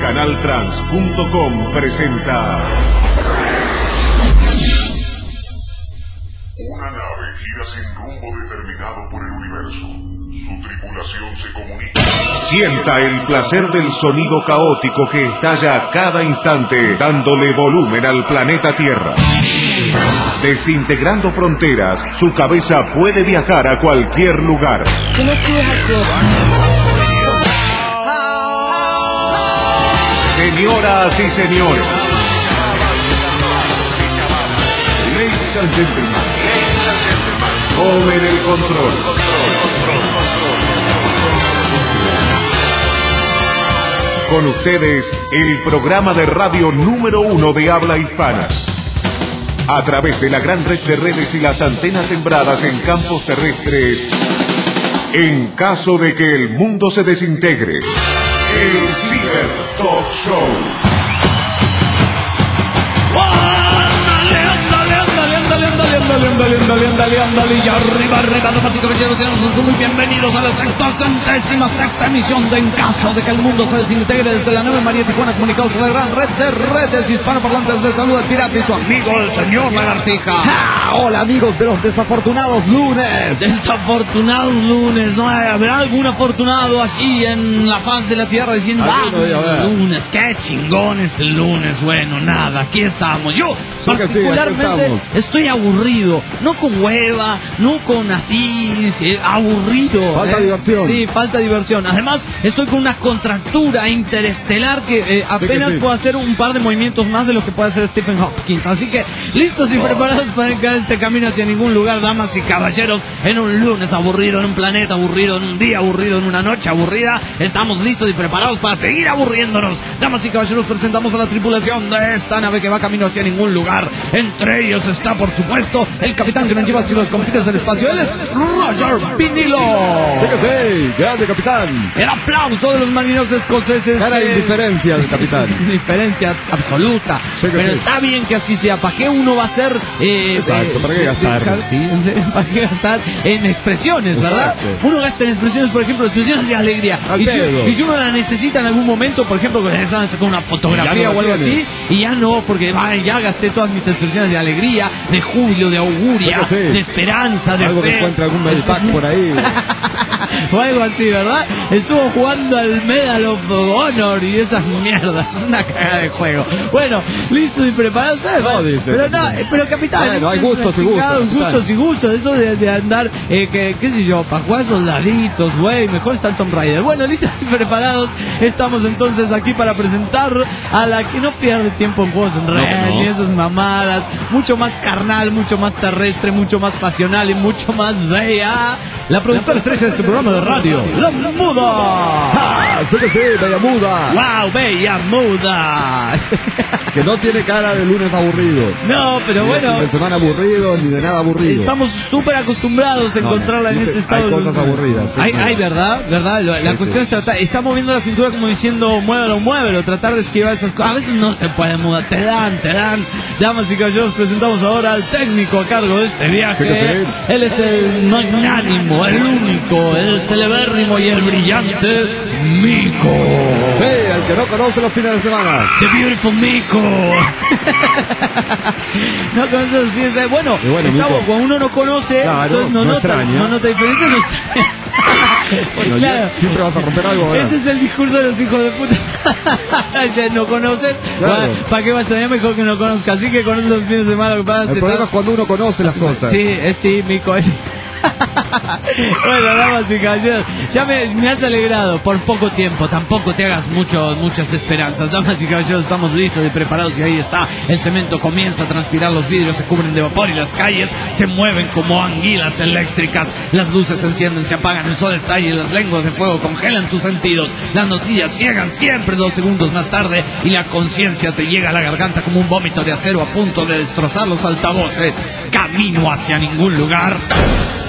Canaltrans.com presenta. Una nave gira sin rumbo determinado por el universo. Su tripulación se comunica. Sienta el placer del sonido caótico que estalla a cada instante, dándole volumen al planeta Tierra. Desintegrando fronteras, su cabeza puede viajar a cualquier lugar. Señoras y señores, ladies and gentlemen, tomen el control. Con ustedes, el programa de radio número 1 de habla hispana. A través de la gran red de redes y las antenas sembradas en campos terrestres, en caso de que el mundo se desintegre, el Ciber Talk Show. Ándale, y arriba, damas y caballeros, sean muy bienvenidos a la 66ª emisión de En Caso de que el Mundo se Desintegre, desde la nave María Tijuana, comunicados con la gran red de redes hispanoparlantes. De salud al pirata y su amigo el señor Lagartija. ¡Ja! Hola amigos de los desafortunados lunes. Desafortunados lunes, ¿no? ¿Habrá algún afortunado allí en la faz de la tierra diciendo, lunes, qué chingón es el lunes? Bueno, nada, aquí estamos. Yo particularmente estoy aburrido, no con hueva, no con así, aburrido. Falta diversión. Sí, falta diversión. Además, estoy con una contractura interestelar que apenas puedo hacer un par de movimientos más de lo que puede hacer Stephen Hopkins. Así que, listos y preparados para encarar este camino hacia ningún lugar, damas y caballeros, en un lunes aburrido, en un planeta aburrido, en un día aburrido, en una noche aburrida. Estamos listos y preparados para seguir aburriéndonos. Damas y caballeros, presentamos a la tripulación de esta nave que va camino hacia ningún lugar. Entre ellos está, por supuesto, el capitán que nos lleva hacia los confines del espacio. Él es Roger Vinilo. Sí que sí, grande capitán. El aplauso de los marineros escoceses. Era indiferencia del capitán. Indiferencia absoluta. Sí, pero sí. está bien que así sea. ¿Para qué uno va a hacer? Exacto, ¿para qué gastar? ¿Para qué gastar en expresiones, verdad? Exacto. Uno gasta en expresiones, por ejemplo, expresiones de alegría. Y si uno la necesita en algún momento, por ejemplo, con una fotografía o algo así, y ya no, porque ya gasté todas mis expresiones de alegría, de júbilo, de auguria, sí. de esperanza, de algo fe. que encuentre algún medpack por ahí. O algo así, ¿verdad? Estuvo jugando al Medal of Honor y esas mierdas. Una cagada de juego. Bueno, listo y preparado. No, dice. Pero no, pero capitán. Bueno, hay gustos y gustos. Gustos y gustos. Eso de andar, qué sé yo, para jugar soldaditos, güey. Mejor está el Tomb Raider. Bueno, listos y preparados. Estamos entonces aquí para presentar a la que no pierde tiempo en juegos en red, ni esas mamadas. Mucho más carnal, mucho más terrestre, mucho más pasional y mucho más bella. La productora estrella de este programa de radio, La Muda. ¡Ah! Sí que sí, Bella Muda. ¡Wow, Bella Muda! Que no tiene cara de lunes aburrido. No, pero Ni bueno, de semana aburrido, ni de nada aburrido. estamos súper acostumbrados a encontrarla en ese estado. Hay cosas aburridas. Sí, Hay, ¿verdad? La cuestión es tratar, está moviendo la cintura como diciendo, muévelo, tratar de esquivar esas cosas. A veces no se puede mudar, te dan. Damas y caballeros, presentamos ahora al técnico a cargo de este viaje. Sí que sí. Él es el magnánimo, el único, el celebérrimo y el brillante Mico. Sí, el que no conoce los fines de semana. The Beautiful Mico. No conoce los fines de semana. Bueno, Mico. cuando uno no conoce, claro, entonces no nota diferencia, no extraña. Bueno, claro. siempre vas a romper algo, ¿verdad? Ese es el discurso de los hijos de puta. Ya no conocen, claro. ¿Para qué va a extrañar? Mejor que no conozca. Así que conoce los fines de semana. Lo que pasa El problema es cuando uno conoce las cosas. Sí, Mico. Bueno, damas y caballeros, ya me has alegrado por poco tiempo. Tampoco te hagas muchas esperanzas. Damas y caballeros, estamos listos y preparados. Y ahí está, el cemento comienza a transpirar, los vidrios se cubren de vapor y las calles se mueven como anguilas eléctricas. Las luces se encienden, se apagan, el sol estalla y las lenguas de fuego congelan tus sentidos. Las noticias llegan siempre 2 segundos más tarde y la conciencia te llega a la garganta como un vómito de acero a punto de destrozar los altavoces. Camino hacia ningún lugar.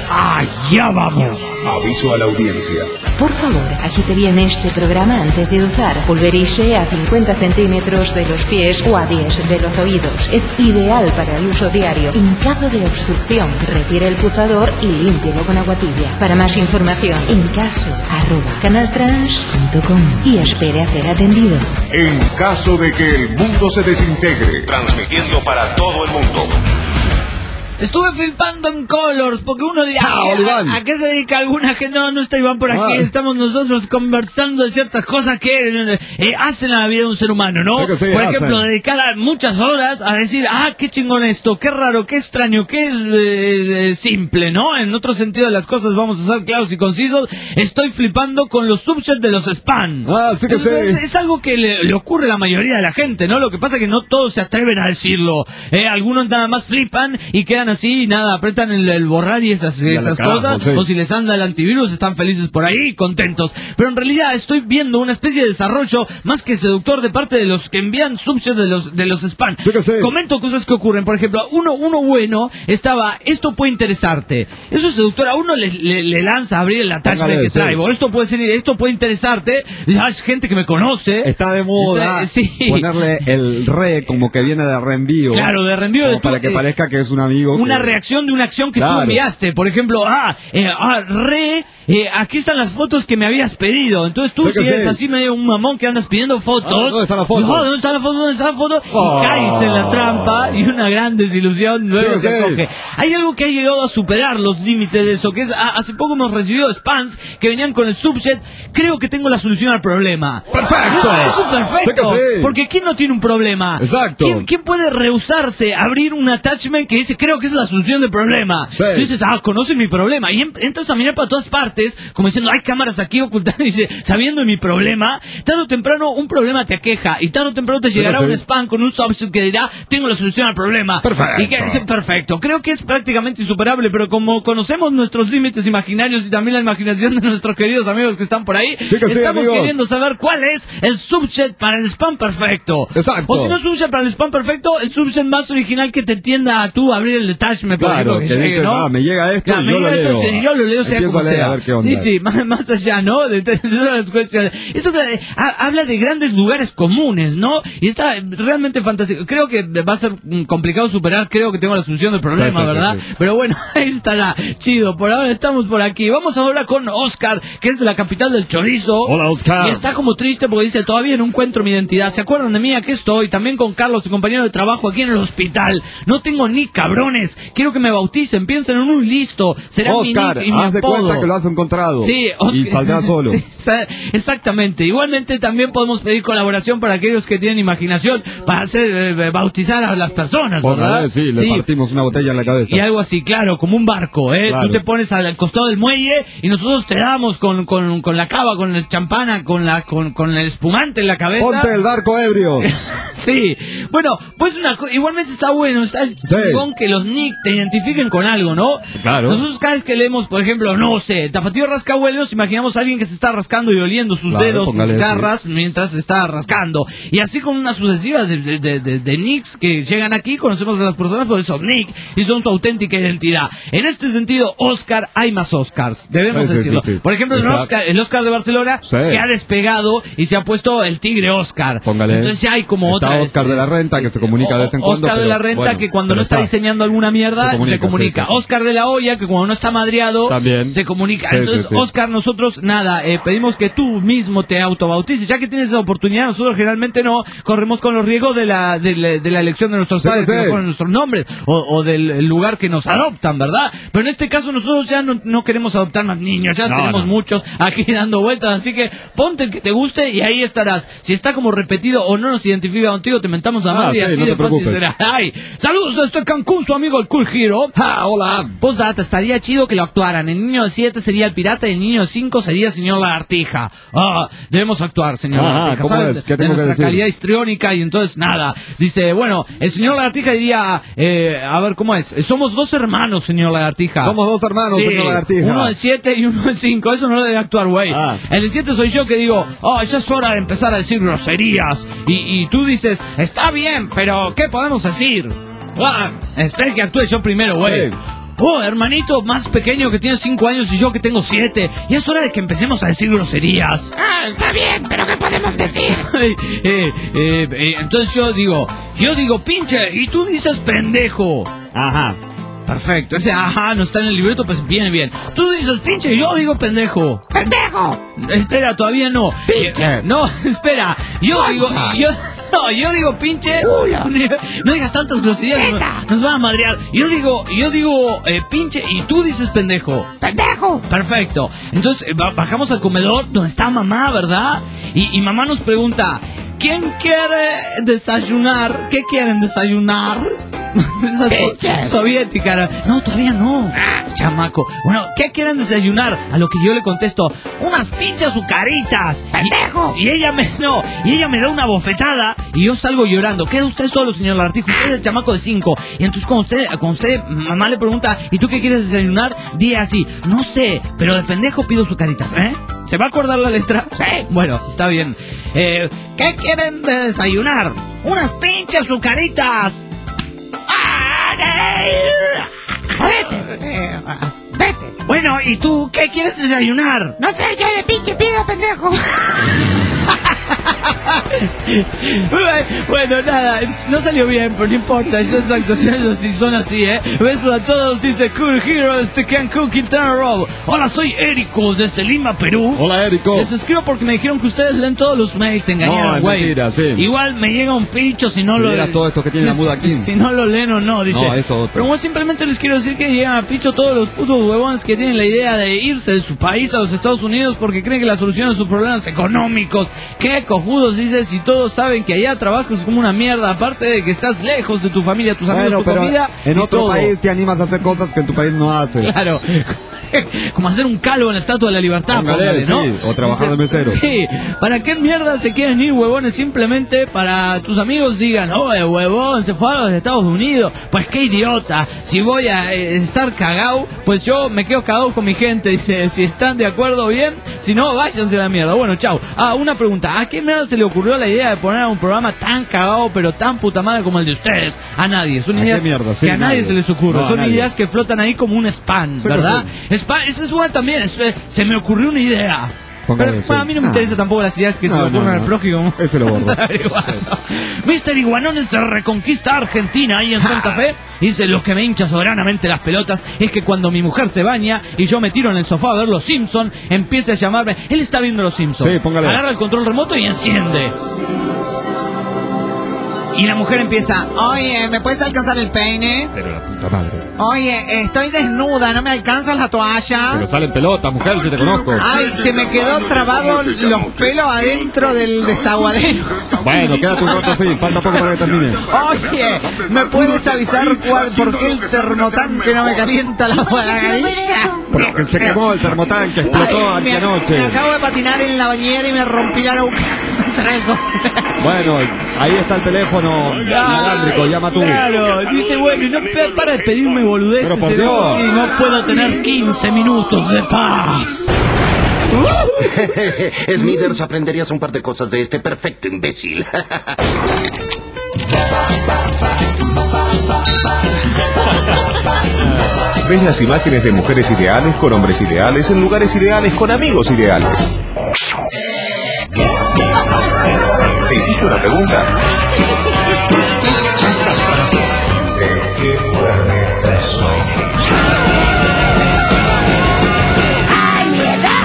Allá vamos. Aviso a la audiencia. Por favor, agite bien este programa antes de usar. Pulverice a 50 centímetros de los pies o a 10 de los oídos. Es ideal para el uso diario. En caso de obstrucción, retire el pulsador y límpielo con agua tibia. Para más información, encaso@canaltrans.com y espere a ser atendido. En caso de que el mundo se desintegre, transmitiendo para todo el mundo. Estuve flipando en Colors, porque uno dirá, ¿a qué se dedica alguna gente? No está Iván por aquí, estamos nosotros conversando de ciertas cosas que hacen la vida de un ser humano, ¿no? Sí, por ejemplo, dedicar muchas horas a decir, qué chingón esto, qué raro, qué extraño, qué simple, ¿no? En otro sentido de las cosas, vamos a ser claros y concisos, estoy flipando con los subjects de los spam. Sí que sí. Es algo que le ocurre a la mayoría de la gente, ¿no? Lo que pasa es que no todos se atreven a decirlo. Algunos nada más flipan y quedan así, nada, apretan el borrar y esas cosas, sí. O si les anda el antivirus, están felices por ahí, contentos. Pero en realidad estoy viendo una especie de desarrollo más que seductor de parte de los que envían subsets de los spam. Sí que sí. Comento cosas que ocurren, por ejemplo, uno bueno estaba, esto puede interesarte. Eso es seductor, a uno le lanza a abrir el attachment que traigo. Esto puede interesarte. Es gente que me conoce. Está de moda ponerle el como que viene de reenvío. Claro, de reenvío. Para que parezca que es un amigo. Una reacción de una acción que tú enviaste. Por ejemplo, aquí están las fotos que me habías pedido. Entonces tú, si eres así medio un mamón que andas pidiendo fotos, ¿dónde está la foto? ¿Dónde está la foto? Y caes en la trampa y una gran desilusión luego te coge. Hay algo que ha llegado a superar los límites de eso, que es, hace poco hemos recibido spams que venían con el subject, creo que tengo la solución al problema. ¡Perfecto! Eso es perfecto. Porque ¿quién no tiene un problema? Exacto. ¿Quién puede rehusarse a abrir un attachment que dice, creo que es la solución del problema? Sí. Tú dices, conoce mi problema. Y entras a mirar para todas partes, como diciendo, hay cámaras aquí ocultando, y dice, sabiendo mi problema, tarde o temprano un problema te aqueja, y tarde o temprano te llegará un spam con un subject que dirá, tengo la solución al problema. Perfecto. Y que dice, perfecto. Creo que es prácticamente insuperable, pero como conocemos nuestros límites imaginarios y también la imaginación de nuestros queridos amigos que están por ahí, estamos queriendo saber cuál es el subject para el spam perfecto. Exacto. O si no subject para el spam perfecto, el subject más original que te tienda a tú abrir el detachment, por ejemplo, que llegue, ¿no? Me llega esto, y yo lo leo. Yo lo leo, sea como sea. A ver qué onda. Sí, más allá, ¿no? De las cuestiones. Eso habla de grandes lugares comunes, ¿no? Y está realmente fantástico. Creo que va a ser complicado superar, creo que tengo la solución del problema, ¿verdad? Sí. Pero bueno, ahí estará, chido. Por ahora estamos por aquí. Vamos ahora con Oscar, que es de la capital del chorizo. Hola, Oscar. Y está como triste porque dice, todavía no encuentro mi identidad. ¿Se acuerdan de mí? Aquí estoy. También con Carlos, su compañero de trabajo aquí en el hospital. No tengo ni cabrones. Quiero que me bauticen. Piensen en un listo. Será Oscar, mi nick y mi haz de apodo. cuenta que lo has encontrado. Sí, y saldrá solo. Sí, exactamente. Igualmente también podemos pedir colaboración para aquellos que tienen imaginación para hacer bautizar a las personas, ¿verdad? Sí, le partimos una botella en la cabeza. Y algo así, claro, como un barco, ¿eh? Claro. Tú te pones al costado del muelle y nosotros te damos con la cava, con el champana, con el espumante en la cabeza. Ponte el barco ebrio. Sí. Bueno, pues igualmente está bueno, está chingón que los nick te identifiquen con algo, ¿no? Claro. Nosotros cada vez que leemos, por ejemplo, no sé, el Tapatío Rascahuelos, imaginamos a alguien que se está rascando y oliendo sus dedos, sus garras, mientras se está rascando. Y así con unas sucesivas de nicks que llegan aquí, conocemos a las personas por esos nick y son su auténtica identidad. En este sentido, Oscar, hay más Oscars, debemos decirlo. Sí. Por ejemplo, el Oscar de Barcelona, que ha despegado y se ha puesto el Tigre Oscar. Póngale. Entonces ya hay como está otra. Oscar de la Renta, que se comunica de vez en cuando. Oscar de la Renta, que cuando no está diseñando alguna mierda, se comunica. Sí. Oscar de la Olla, que cuando no está madreado, también se comunica. Entonces, Oscar, nosotros, nada, pedimos que tú mismo te autobautices. Ya que tienes esa oportunidad, nosotros generalmente no corremos con los riesgos de la elección de nuestros padres, que nos ponen nuestros nombres, o del lugar que nos adoptan, ¿verdad? Pero en este caso nosotros ya no queremos adoptar más niños, ya tenemos muchos aquí dando vueltas, así que ponte el que te guste y ahí estarás. Si está como repetido o no nos identifica contigo, te mentamos la madre y así de fácil será. Ay, saludos desde Cancún, su amigo el Cool Hero. Hola. Postdata, estaría chido que lo actuaran. El niño de 7 sería el pirata y el niño de 5 sería señor Lagartija. Debemos actuar, señor Lagartija. ¿Cómo ¿Saben? es? ¿Qué de tengo nuestra que decir? calidad histriónica y entonces nada. Dice, bueno, el señor Lagartija diría, a ver, ¿cómo es? Somos dos hermanos, señor Lagartija. Somos dos hermanos, señor Lagartija. Uno de 7 y uno de 5. Eso no debe actuar, güey. El de 7 soy yo que digo, ya es hora de empezar a decir groserías. Y tú dices, está bien, pero ¿qué podemos decir? Espera que actúe yo primero, güey. oh, hermanito más pequeño que tiene 5 años y yo que tengo 7. Y es hora de que empecemos a decir groserías. Está bien, pero ¿qué podemos decir? Entonces yo digo pinche, y tú dices pendejo. Ajá. Perfecto, ese ajá no está en el libreto, pues viene bien. Tú dices pinche, yo digo pendejo. ¡Pendejo! Espera, todavía no. Pinche. No, espera. Yo digo pinche. No digas tantas groserías, nos van a madrear. Yo digo pinche y tú dices pendejo. ¡Pendejo! Perfecto. Entonces bajamos al comedor donde está mamá, ¿verdad? Y mamá nos pregunta, ¿quién quiere desayunar? ¿Qué quieren desayunar? Esa soviética. No, todavía no. Chamaco. Bueno, ¿qué quieren desayunar? A lo que yo le contesto, unas pinches azucaritas. ¡Pendejo! Y ella me da una bofetada y yo salgo llorando. Queda usted solo, señor Lagartijo. Usted es el chamaco de 5. Y entonces cuando usted, mamá le pregunta, ¿y tú qué quieres desayunar? Di así, no sé, pero de pendejo pido azucaritas, ¿eh? ¿Se va a acordar la letra? Sí. Bueno, está bien. ¿Qué quieren desayunar? Unas pinches azucaritas. Vete. Bueno, ¿y tú qué quieres desayunar? No sé, yo de pinche pido, pendejo. Bueno, nada, no salió bien, pero no importa, estas actuaciones así son así, Besos a todos, dice Cool Heroes de Cancún, Quintana Roo. Hola, soy Érico desde Lima, Perú. Hola, Érico. Les escribo porque me dijeron que ustedes leen todos los mails, te engañaron, güey. No, mentira, sí. Igual me llega un pincho si no lo... Mira todo esto que tiene la muda aquí. Si no lo leen o no, dice. No, eso otro. Pero bueno, simplemente les quiero decir que llegan a pincho todos los putos huevones que tienen la idea de irse de su país a los Estados Unidos porque creen que la solución a sus problemas económicos. ¿Qué cojudos, dice, si todos saben que allá trabajas como una mierda, aparte de que estás lejos de tu familia, tus amigos, tu comida? En otro todo. país te animas a hacer cosas que en tu país no haces. Claro. Como hacer un calvo en la Estatua de la Libertad, póngale, ¿no? Sí, o trabajar de mesero. Sí, ¿para qué mierda se quieren ir, huevones? Simplemente para tus amigos digan, oye, huevón, se fue a los Estados Unidos. Pues qué idiota, si voy a estar cagado, pues yo me quedo cagado con mi gente. Dice, si están de acuerdo, bien, si no, váyanse a la mierda. Bueno, chao. Una pregunta, ¿a qué mierda se le ocurrió la idea de poner a un programa tan cagado, pero tan puta madre como el de ustedes? A nadie, son ideas que a nadie se les ocurre, son ideas que flotan ahí como un spam, sí, ¿verdad? Spam, esa es buena también, se me ocurrió una idea. Pero a mí no me interesa tampoco las ideas que se le ocurren al prójimo. Ese lo borro. Mr. Iguanones de Reconquista Argentina, ahí en Santa Fe, dice, lo que me hincha soberanamente las pelotas es que cuando mi mujer se baña y yo me tiro en el sofá a ver Los Simpsons, empieza a llamarme, él está viendo Los Simpsons. Sí, póngale. Agarra el control remoto y enciende. Y la mujer empieza, oye, ¿me puedes alcanzar el peine? Pero la puta madre. Oye, estoy desnuda, ¿no me alcanzas la toalla? Pero salen pelotas, mujer, si te conozco. Ay, se me quedó trabado los pelos adentro del desaguadero. Bueno, quédate un rato así, falta poco para que termine. Oye, ¿me puedes avisar por qué el termotanque no me calienta la garilla? Porque se quemó el termotanque, explotó anoche. Me acabo de patinar en la bañera y me rompí la nuca. Bueno, ahí está el teléfono inalámbrico, llama tú. Claro, dice, bueno, y no para de pedirme boludeces. Pero por Dios. Y no puedo tener 15 minutos de paz. Smithers, aprenderías un par de cosas de este perfecto imbécil. ¿Ves las imágenes de mujeres ideales con hombres ideales en lugares ideales con amigos ideales? ¿Te hiciste una pregunta? ¿De qué planeta soy? ¡Ay, mierda!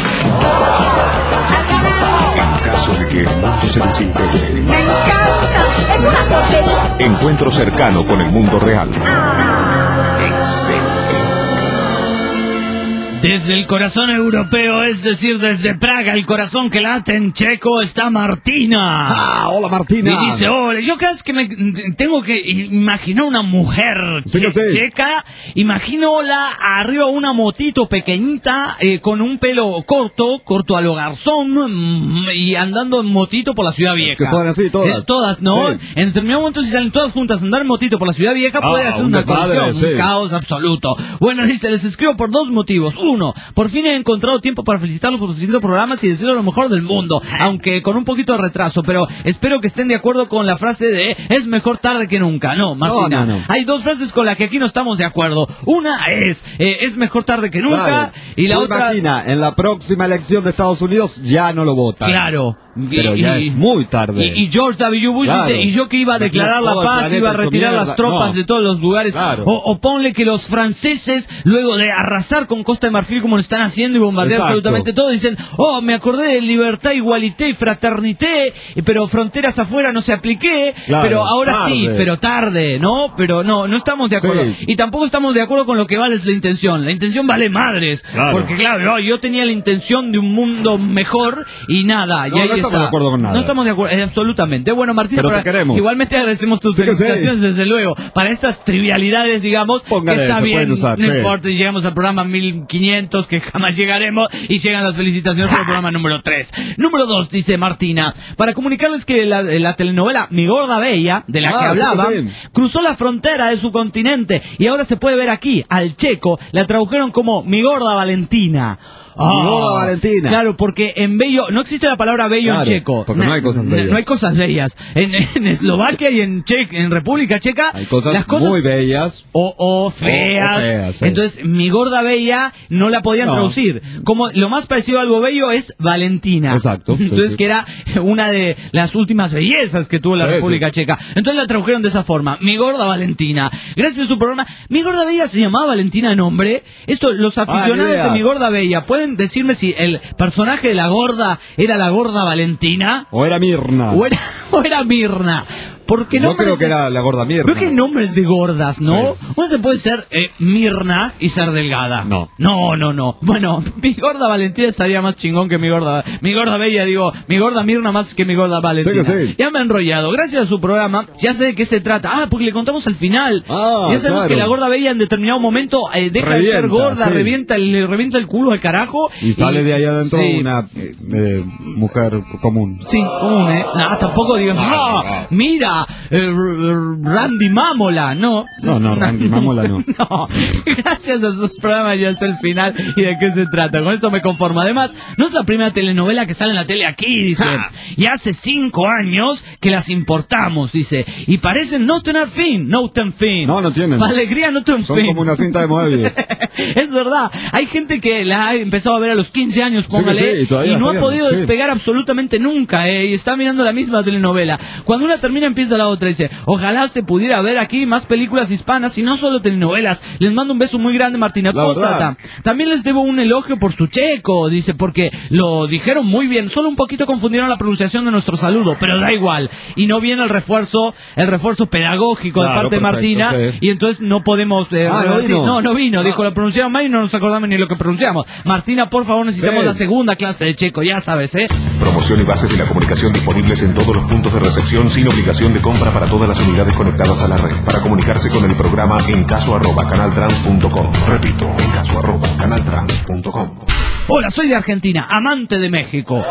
En caso de que el mundo se desintegre. ¡Me encanta! ¡Es una porquería! Encuentro cercano con el mundo real. Excelente. Desde el corazón europeo, es decir, desde Praga, el corazón que late en checo, está Martina. Hola Martina. Y dice, hola, yo cada vez que me tengo que imaginar una mujer checa, imaginola arriba una motito pequeñita, con un pelo corto a lo garzón, y andando en motito por la ciudad vieja. Que son así todas. Todas, ¿no? Sí. En determinado momento, si salen todas juntas a andar en motito por la ciudad vieja, puede hacer una colisión, un caos absoluto. Bueno, dice, les escribo por dos motivos. 1. Por fin he encontrado tiempo para felicitarlos por sus 100 programas y decirles lo mejor del mundo, aunque con un poquito de retraso, pero espero que estén de acuerdo con la frase de es mejor tarde que nunca. No, Martina, No. hay dos frases con las que aquí no estamos de acuerdo. Una es mejor tarde que nunca, Claro. y la Tú otra... imagina, en la próxima elección de Estados Unidos ya no lo votan. Claro. Pero ya es muy tarde. Y George W. Bush Claro. dice, y yo que iba a declarar la Todo el paz, planeta iba a hecho retirar mierda. las tropas No. de todos los lugares. Claro. O ponle que los franceses, luego de arrasar con Costa de Marfil como lo están haciendo y bombardear Exacto. absolutamente todo, dicen, me acordé de libertad, igualité y fraternité, pero fronteras afuera no se apliqué, Claro, pero ahora tarde. sí, pero tarde, ¿no? Pero no estamos de acuerdo. Sí. Y tampoco estamos de acuerdo con lo que vale la intención. La intención vale madres. Claro. Porque claro, yo tenía la intención de un mundo mejor y nada. No, y ahí no estamos está. de acuerdo con nada. No estamos de acuerdo, absolutamente. Bueno, Martina, Pero te queremos. igualmente agradecemos tus Sí que sí. felicitaciones, desde luego. Para estas trivialidades, digamos, Póngale, que está se bien, pueden usar, no sí. importa, y llegamos al programa 1500, que jamás llegaremos, y llegan las felicitaciones por el programa número 3. Número 2, dice Martina, para comunicarles que la telenovela Mi Gorda Bella, de la que sí, hablaba, sí. cruzó la frontera de su continente, y ahora se puede ver aquí, al checo, la tradujeron como Mi Gorda Valentina. Mi Gorda Valentina. Claro, porque en bello, no existe la palabra bello Claro, en checo. porque no hay cosas bellas. No hay cosas bellas. En Eslovaquia y en República Checa, Hay cosas, las cosas muy bellas. o feas. O feas, sí. Entonces, Mi Gorda Bella no la podían No. traducir. Como lo más parecido a algo bello es Valentina. Exacto, sí, Entonces, sí. que era una de las últimas bellezas que tuvo la Sí, República Checa. Entonces la tradujeron de esa forma. Mi Gorda Valentina. Gracias a su programa. Mi Gorda Bella se llamaba Valentina de nombre. Esto, los aficionados idea. de Mi Gorda Bella, ¿pueden decirme si el personaje de la gorda era la Gorda Valentina? O era Mirna. ¿O era Mirna? Porque Yo nombres creo que de- era la gorda Mirna. Creo que hay nombres de gordas, ¿no? Uno se puede ser Mirna y ser delgada. No. No. Bueno, mi gorda Valentina estaría más chingón que mi gorda Bella, digo, mi gorda Mirna más que mi gorda Valentina. Sí que sí. Ya me he enrollado. Gracias a su programa, ya sé de qué se trata. Porque le contamos al final. Ah, ya sabemos claro. que la gorda Bella en determinado momento deja de ser Revienta, gorda, sí. le revienta el culo al carajo. Y sale de ahí adentro Sí. una mujer común. Sí, común, ¿eh? No, tampoco digas, mira, Randy Mámola, no. No, Randy Mámola no. No, gracias a su programa ya es el final y de qué se trata. Con eso me conformo. Además, no es la primera telenovela que sale en la tele aquí, dice. Y hace 5 años que las importamos, dice. Y parecen no tener fin, no ten fin. No tienen. Pa' alegría no ten Son fin. como una cinta de Moebius. Es verdad, hay gente que la ha empezado a ver a los 15 años, Sí, póngale, que sí, y todavía no ha siguen, podido sí. despegar absolutamente nunca, y está mirando la misma telenovela. Cuando una termina empieza la otra, dice, ojalá se pudiera ver aquí más películas hispanas y no solo telenovelas. Les mando un beso muy grande, Martina. La Postdata. También les debo un elogio por su checo, dice, porque lo dijeron muy bien, solo un poquito confundieron la pronunciación de nuestro saludo, pero da igual. Y no viene el refuerzo pedagógico de Claro, parte de perfecto, Martina, sí. y entonces no podemos revertir. No vino, dijo, lo pronunciaron mal y no nos acordamos ni lo que pronunciamos. Martina, por favor, necesitamos Sí. la segunda clase de checo, ya sabes, ¿eh? Promoción y bases de la comunicación disponibles en todos los puntos de recepción sin obligación de compra para todas las unidades conectadas a la red. Para comunicarse con el programa en caso@canaltrans.com. Repito, en caso@canaltrans.com. Hola, soy de Argentina, amante de México.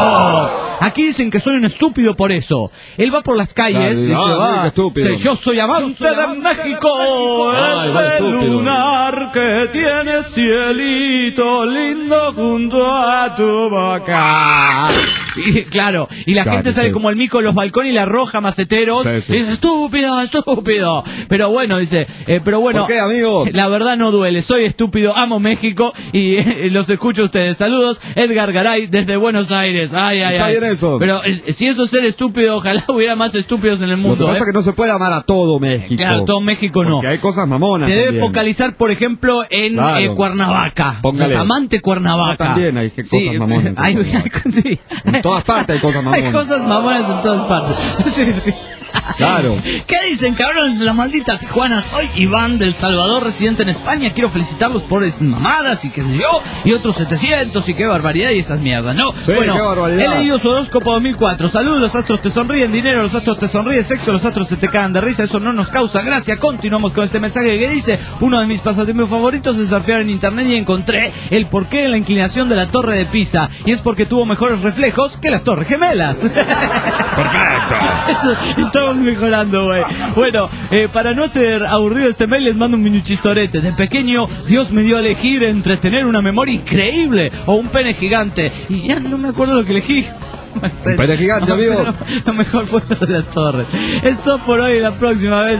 Aquí dicen que soy un estúpido por eso. Él va por las calles y dice, mira qué estúpido. yo soy amante de México. Ay, va Es el estúpido. lunar que tiene cielito lindo junto a tu boca. Y, claro, y la Claro, gente sale sí. como el mico en los balcones y la arroja maceteros. Sí, sí. Y dice, estúpido. Pero bueno, dice, ¿Por qué, amigo? La verdad no duele, soy estúpido, amo México y los escucho a ustedes. Saludos, Edgar Garay desde Buenos Aires. Ay. Está bien eso. Pero si eso es ser estúpido, ojalá hubiera más estúpidos en el Lo que mundo. pasa es que no se puede amar a todo México. Claro, todo México no. Porque hay cosas mamonas Te debe también. focalizar, por ejemplo, en Claro. Cuernavaca. Póngale. Los amantes Cuernavaca. No, también hay cosas mamonas en Cuernavaca. Sí. En todas partes hay cosas mamonas. Hay cosas mamonas en todas partes. Sí. Claro. ¿Qué dicen, cabrones de la maldita Tijuana? Soy Iván del Salvador, residente en España. Quiero felicitarlos por esas mamadas y qué sé yo, y otros 700 y qué barbaridad y esas mierdas, ¿no? Sí, bueno, qué barbaridad. he leído su horóscopo 2004. Saludos, los astros te sonríen, dinero, los astros te sonríen, sexo, los astros se te cagan de risa. Eso no nos causa gracia. Continuamos con este mensaje que dice: uno de mis pasatiempos favoritos es surfear en internet y encontré el porqué de la inclinación de la Torre de Pisa. Y es porque tuvo mejores reflejos que las Torres Gemelas. Perfecto. Eso, estamos mejorando, güey. Bueno, para no hacer aburrido este mail, les mando un mini chistorete. De pequeño, Dios me dio a elegir entre tener una memoria increíble o un pene gigante. Y ya no me acuerdo lo que elegí. Un pene gigante, amigo. Lo mejor fue lo de las torres. Esto por hoy, la próxima vez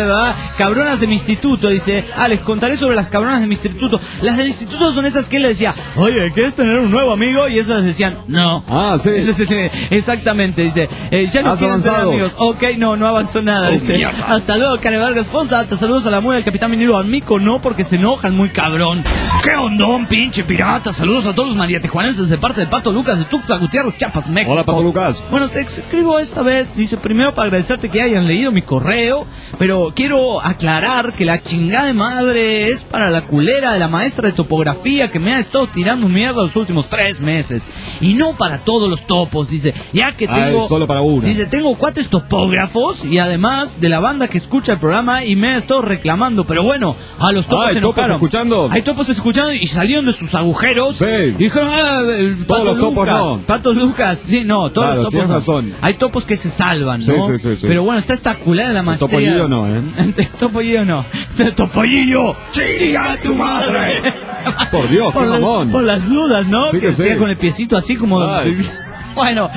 cabronas de mi instituto, dice. Les contaré sobre las cabronas de mi instituto. Las del instituto son esas que él le decía, oye, ¿quieres tener un nuevo amigo? Y esas decían, no. Sí. Exactamente, dice. Ya no quieren ser amigos. Ok, no avanzó nada, dice. Mierda. Hasta luego, Care Vargas Postdata. Saludos a la muda del Capitán Minero. Al Mico no, porque se enojan muy cabrón. ¡Qué ondón, pinche pirata! Saludos a todos los mariatijuanenses de parte de Pato Lucas de Tuxtla Gutiérrez, Chiapas, México. Hola, Pato Lucas. Bueno, te escribo esta vez, dice, primero para agradecerte que hayan leído mi correo, pero quiero aclarar que la chingada de madre es para la culera de la maestra de topografía que me ha estado tirando mierda los últimos 3 meses. Y no para todos los topos, dice, ya que tengo... solo para una. Dice, tengo cuates topógrafos y además de la banda que escucha el programa y me ha estado reclamando, pero bueno, a los topos se enojaron. Escuchando. Hay topos escuchando y salieron de sus agujeros. Sí. Y dijeron, todos los topos no. Pato Lucas, sí, no, todos los topos no. Razón. Hay topos que se salvan, ¿no? Sí. Pero bueno, está esta culera de la maestría. Topollillo no, Topollillo no. Topollillo, ¡chinga tu madre! Por Dios, qué mamón. Por las dudas, ¿no? Sí, que sí. sea con el piecito así como... Bueno,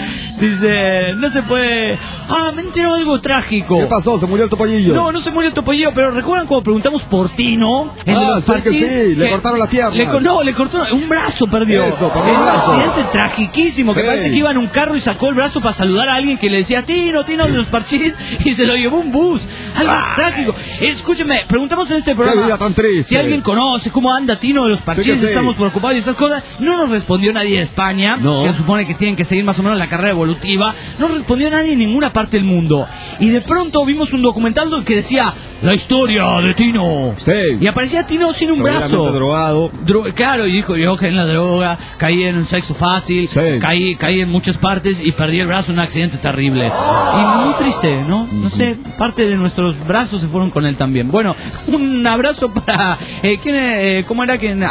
dice, no se puede... me enteró algo trágico. ¿Qué pasó? ¿Se murió el topollillo? No se murió el topollillo, pero ¿recuerdan cuando preguntamos por Tino? Sí que sí, le cortaron la pierna. Le cortó un brazo, perdió. Eso, perdió un brazo. Un accidente tragiquísimo, que parece que iba en un carro y sacó el brazo para saludar a alguien que le decía, Tino de los Parchís, y se lo llevó un bus. Algo trágico. Escúcheme, preguntamos en este programa, qué vida tan triste. Si alguien conoce cómo anda Tino de los Parchís, estamos preocupados y esas cosas. No nos respondió nadie de España, que supone que tienen que seguir más o menos la carrera evolutiva. No respondió nadie en ninguna parte del mundo. Y de pronto vimos un documental que decía la historia de Tino. Sí. Y aparecía Tino sin un brazo. Drogado. Claro, y dijo, yo caí en la droga, caí en un sexo fácil, caí en muchas partes y perdí el brazo en un accidente terrible. Y muy triste, ¿no? No sé, parte de nuestros brazos se fueron con él también. Bueno, un abrazo para... ¿cómo era que...?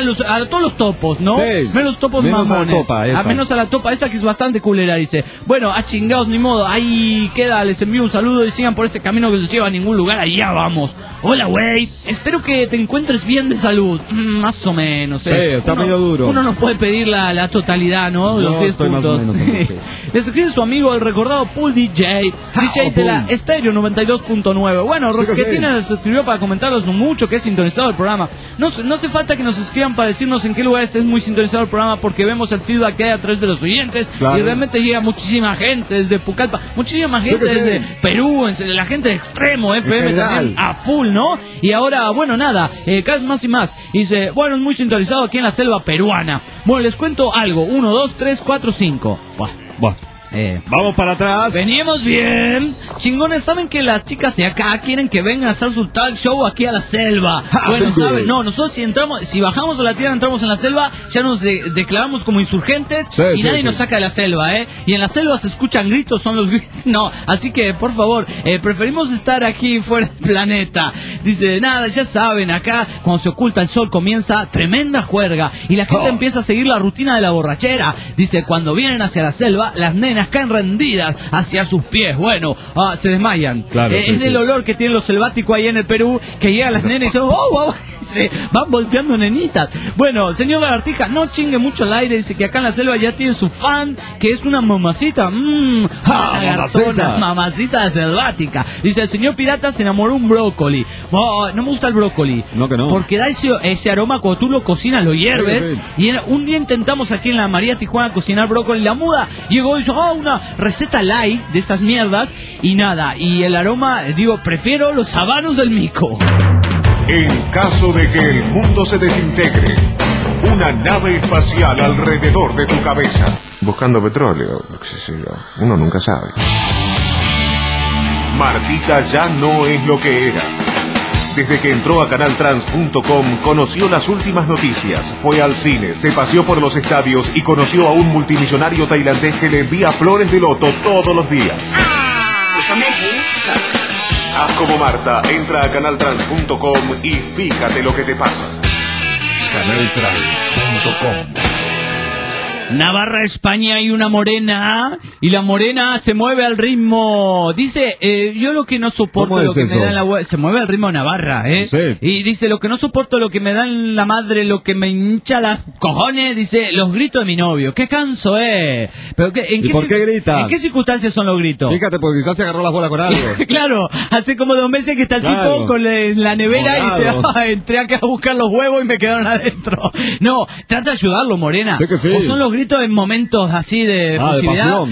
A todos los topos, ¿no? Sí. Menos topos mamones. Menos a la topa, esta que es bastante culera, dice. Bueno, a chingados, ni modo, ahí queda, les envío un saludo y sigan por ese camino que los lleva a ningún lugar, allá vamos. Hola, güey, espero que te encuentres bien de salud. Más o menos, Sí, está medio duro. Uno no puede pedir la totalidad, ¿no? Yo los 10 estoy puntos. más o menos, sí. Les escribe su amigo, el recordado Pool DJ de la Estéreo 92.9. Bueno, Rosquetina les escribió para comentarles lo mucho que es sintonizado el programa. No hace falta que nos escriban para decirnos en qué lugares es muy sintonizado el programa, porque vemos el feedback que hay a través de los oyentes. Claro. Y realmente llega muchísima gente desde Pucallpa, muchísima gente desde Perú, la gente de Extremo FM también a full, ¿no? Y ahora, bueno, nada, cada vez más y más. Dice, bueno, es muy sintonizado aquí en la selva peruana. Bueno, les cuento algo, 1, 2, 3, 4, 5. Buah. Vamos para atrás. Venimos bien. Chingones, ¿saben que las chicas de acá quieren que vengan a hacer su talk show aquí a la selva? Bueno, ¿saben? No, nosotros si bajamos a la tierra, entramos en la selva, ya nos declaramos como insurgentes y nadie nos saca de la selva, ¿eh? Y en la selva se escuchan gritos, son los gritos. No, así que, por favor, preferimos estar aquí fuera del planeta. Dice, nada, ya saben, acá cuando se oculta el sol comienza tremenda juerga y la gente empieza a seguir la rutina de la borrachera. Dice, cuando vienen hacia la selva, las nenas caen rendidas hacia sus pies. Bueno, se desmayan. Claro, es del olor que tienen los selváticos ahí en el Perú, que llegan las nenas y dicen, se van volteando nenitas. Bueno, señor Lagartija, no chingue mucho el aire. Dice que acá en la selva ya tiene su fan, que es una mamacita. Mamacita selvática. Dice, el señor pirata se enamoró de un brócoli. No me gusta el brócoli. No, que no. Porque da ese aroma cuando tú lo cocinas, lo hierves. Y un día intentamos aquí en la María Tijuana cocinar brócoli. La muda llegó y dijo, una receta light de esas mierdas. Y nada, y el aroma, prefiero los habanos del mico. En caso de que el mundo se desintegre, una nave espacial alrededor de tu cabeza. Buscando petróleo, qué sé yo. Uno nunca sabe. Martita ya no es lo que era. Desde que entró a canaltrans.com conoció las últimas noticias, fue al cine, se paseó por los estadios y conoció a un multimillonario tailandés que le envía flores de loto todos los días. Haz como Marta, entra a canaltrans.com y fíjate lo que te pasa. canaltrans.com Navarra, España, hay una morena y la morena se mueve al ritmo. Dice, yo lo que no soporto lo que me da en la web, se mueve al ritmo Navarra, Sí. Y dice, lo que no soporto lo que me da en la madre, lo que me hincha las cojones, dice, los gritos de mi novio. ¡Qué canso, Pero ¿Y por qué grita? ¿En qué circunstancias son los gritos? Fíjate, porque quizás se agarró las bolas con algo. Claro, hace como 2 meses que está el tipo con la nevera y dice, entré acá a buscar los huevos y me quedaron adentro. No, trata de ayudarlo, morena. Sé que sí. O son los gritos en momentos así de efusividad.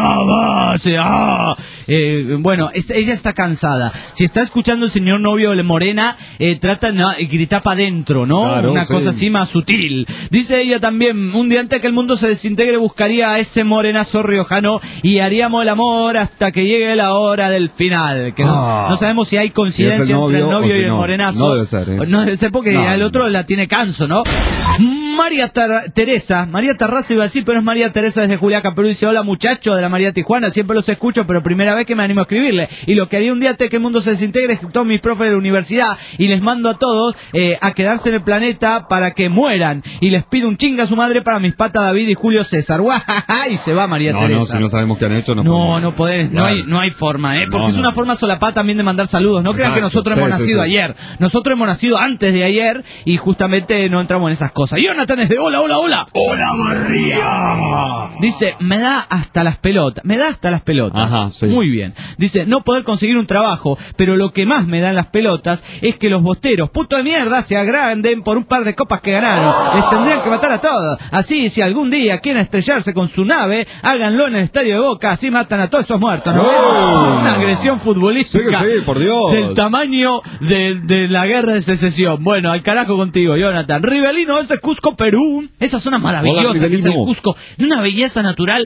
Bueno, ella está cansada. Si está escuchando el señor novio de morena, trata de gritar para adentro, ¿no? Claro, una cosa así más sutil. Dice ella también, un día antes que el mundo se desintegre buscaría a ese morenazo riojano y haríamos el amor hasta que llegue la hora del final. Que no sabemos si hay coincidencia entre el novio y el morenazo. No debe ser, No debe ser porque el otro la tiene canso, ¿no? María Terraza iba a decir, pero es María Teresa desde Juliaca, Perú. Dice, hola muchachos de la María Tijuana, siempre los escucho, pero primera vez que me animo a escribirle. Y lo que haría un día antes que el mundo se desintegre es que todos mis profes de la universidad y les mando a todos a quedarse en el planeta para que mueran. Y les pido un chinga a su madre para mis patas David y Julio César. Y se va María Teresa. No, si no sabemos qué han hecho, no podés, no hay forma, porque es una forma solapada también de mandar saludos. No crean que nosotros hemos nacido ayer. Nosotros hemos nacido antes de ayer y justamente no entramos en esas cosas. Jonathan es de hola. Hola María. Dice, me da hasta las pelotas. Ajá, sí. Muy bien. Dice, no poder conseguir un trabajo, pero lo que más me dan las pelotas es que los bosteros, puto de mierda, se agranden por un par de copas que ganaron. Les tendrían que matar a todos. Así, si algún día quieren estrellarse con su nave, háganlo en el estadio de Boca, así matan a todos esos muertos, ¿no? Una agresión futbolística. Sí, por Dios. Del tamaño de la guerra de secesión. Bueno, al carajo contigo, Jonathan. Rivelino es de Cusco, Perú. Esa zona maravillosa que es el Cusco. Una belleza natural.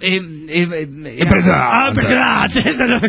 Impresionante.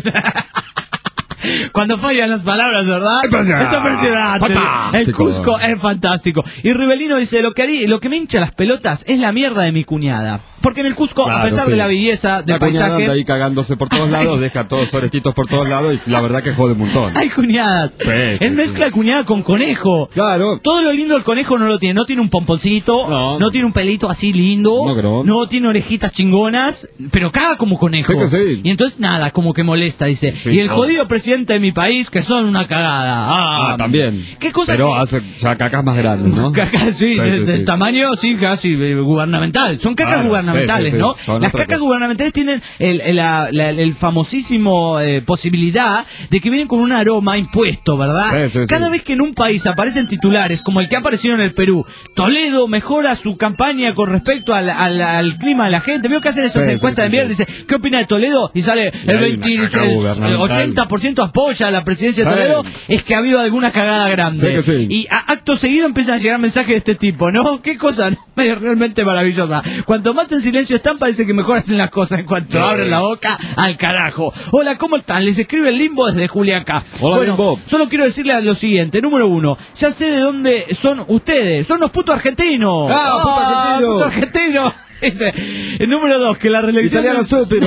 Cuando fallan las palabras, ¿verdad? Es impresionante. El Cusco es fantástico. Y Rivelino dice, lo que me hincha las pelotas es la mierda de mi cuñada. Porque en el Cusco, a pesar de la belleza del paisaje, anda ahí cagándose por todos lados, deja todos los orejitos por todos lados y la verdad que jode un montón. Hay cuñadas. Él mezcla cuñada con conejo. Claro. Todo lo lindo del conejo no lo tiene. No tiene un pomponcito, no tiene un pelito así lindo, no tiene orejitas chingonas, pero caga como conejo. Y entonces nada, como que molesta, dice. Y el jodido presidente de mi país, que son una cagada. También. ¿Qué cosa? Pero hace cacas más grandes, ¿no? Cacas, del tamaño, casi gubernamental. Son cacas gubernamentales. ¿no? Las cacas gubernamentales tienen el famosísimo posibilidad de que vienen con un aroma impuesto, ¿verdad? Cada vez que en un país aparecen titulares como el que ha aparecido en el Perú, Toledo mejora su campaña con respecto al clima de la gente. Veo que hacen esas encuestas de mierda, dice, ¿qué opina de Toledo? Y sale el 80% apoya a la presidencia de Toledo, es que ha habido alguna cagada grande. Y acto seguido empiezan a llegar mensajes de este tipo, ¿no? Qué cosa realmente maravillosa. Cuanto más en silencio están, parece que mejor hacen las cosas. En cuanto abren la boca, al carajo. Hola, ¿cómo están? Les escribe el Limbo desde Juliaca. Hola, bueno, Limbo. Solo quiero decirles lo siguiente. Número 1, ya sé de dónde son ustedes. Son los putos argentinos. Puto argentino. Dice, el número 2, que la reelección... Italiano estúpido.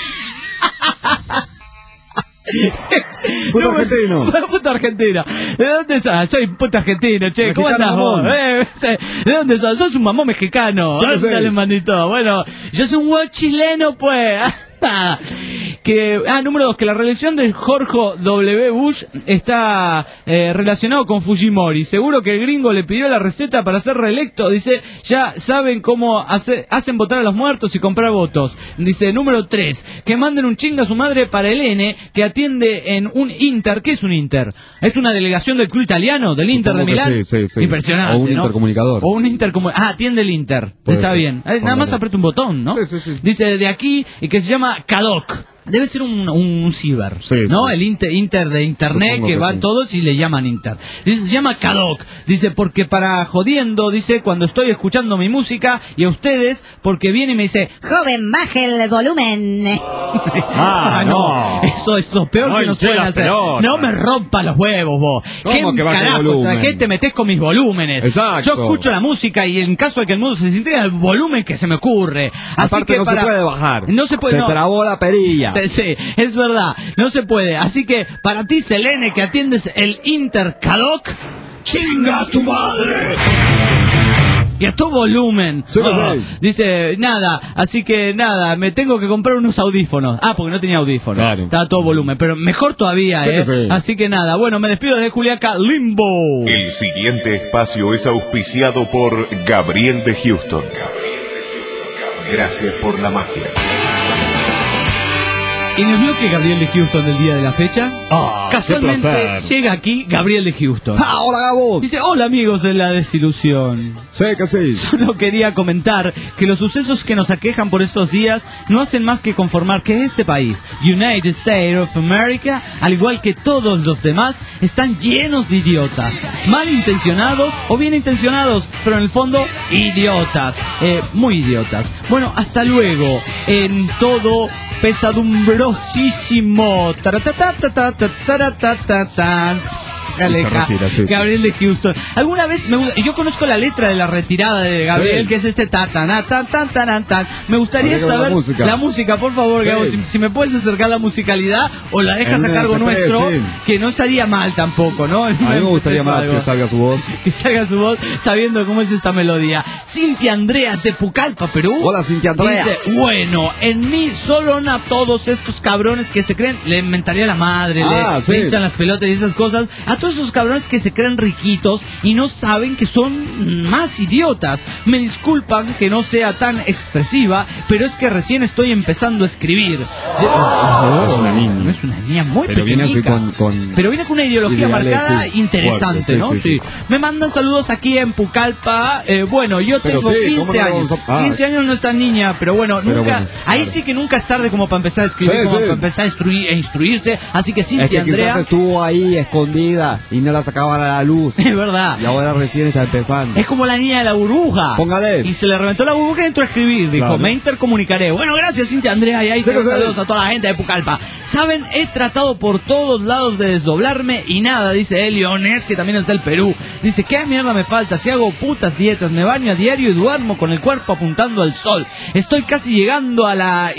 Puto argentino. Puto argentino. ¿De dónde sos? Soy puto argentino, che. ¿Cómo andás vos? ¿De dónde sos? Sos un mamón mexicano. Dale, manito. Bueno, yo soy un huevo chileno, pues. Número 2, que la reelección de George W. Bush está relacionado con Fujimori. Seguro que el gringo le pidió la receta para ser reelecto. Dice, ya saben cómo hacen votar a los muertos y comprar votos. Dice, número 3, que manden un chinga a su madre para el N, que atiende en un Inter. ¿Qué es un Inter? ¿Es una delegación del club italiano, del Inter de Milán? Sí. Impresionante, o un intercomunicador. O un intercomunicador. Atiende el Inter. Está bien. Nada más aprieta un botón, ¿no? Sí. Dice, de aquí, y que se llama Cadoc. Debe ser un ciber, ¿no? El Inter de internet. Supongo que van todos y le llaman Inter. Dice, se llama Cadoc. Dice, porque para jodiendo, dice, cuando estoy escuchando mi música y a ustedes, porque viene y me dice, joven, baje el volumen. No. Eso es lo peor que nos pueden hacer. No me rompa los huevos, vos. ¿Cómo que baje el volumen? ¿Qué te metés con mis volúmenes? Exacto. Yo escucho la música y en caso de que el mundo se desintegre, el volumen que se me ocurre. Así aparte que no se puede bajar. No se puede. Se trabó la perilla. Sí, es verdad, no se puede. Así que para ti, Selene, que atiendes el Inter Cadoc, ¡chingas tu madre! y a todo volumen. Sí, sí. Dice, nada, así que nada, me tengo que comprar unos audífonos. Porque no tenía audífonos. Claro. Estaba a todo volumen, pero mejor todavía, Sí. Así que nada, bueno, me despido de Juliaca Limbo. El siguiente espacio es auspiciado por Gabriel de Houston. Gracias por la magia. En el bloque Gabriel de Houston del día de la fecha, casualmente qué placer. llega aquí Gabriel de Houston. Hola, Gabo. Dice, hola amigos de la desilusión. Sí, que sí. Solo quería comentar que los sucesos que nos aquejan por estos días no hacen más que conformar que este país, United States of America, al igual que todos los demás, están llenos de idiotas. Malintencionados o bien intencionados, pero en el fondo, idiotas. Muy idiotas. Bueno, hasta luego. En todo pesadumbrosísimo. Se aleja. retira, sí. Gabriel de Houston. Alguna vez yo conozco la letra de la retirada de Gabriel, Sí. que es este tan. Me gustaría Habría que ver saber la música, por favor, Sí. Gabo, si me puedes acercar la musicalidad o la dejas a En cargo MP3, nuestro, sí. que no estaría mal tampoco, ¿no? A mí me gustaría más Algo. que salga su voz. Que salga su voz sabiendo cómo es esta melodía. Cintia Andreas de Pucallpa, Perú. Hola, Cintia Andrea. Dice, bueno, en mí solo a todos estos cabrones que se creen, le inventaría la madre, Sí. le hinchan las pelotas y esas cosas, a todos esos cabrones que se creen riquitos y no saben que son más idiotas. Me disculpan que no sea tan expresiva, pero es que recién estoy empezando a escribir. Es una niña. Es una niña muy Pero viene así pequeñica. con... Pero viene con una ideología ideales, marcada sí, interesante, fuerte, ¿no? Sí. Me mandan saludos aquí en Pucallpa. Bueno, yo Pero tengo sí, 15 ¿cómo no años. vamos a- 15 años no es tan niña, pero bueno, Pero nunca. bueno, ahí claro. sí que nunca es tarde como para empezar a escribir, Sí, como sí. para empezar a instruirse. Así que Es Cintia que Andrea, quizás estuvo ahí escondida y no la sacaban a la luz. es verdad. Y ahora recién está empezando. Es como la niña de la burbuja. Póngale. Y se le reventó la burbuja y entró a escribir. Dijo, Claro. me intercomunicaré. Bueno, gracias Cintia Andrea. Y ahí Sí, se sí. saludos a toda la gente de Pucallpa. Saben, he tratado por todos lados de desdoblarme y nada, dice Eliones, que también es del Perú. Dice, ¿qué mierda me falta? Si hago putas dietas, me baño a diario y duermo con el cuerpo apuntando al sol. Estoy casi llegando a la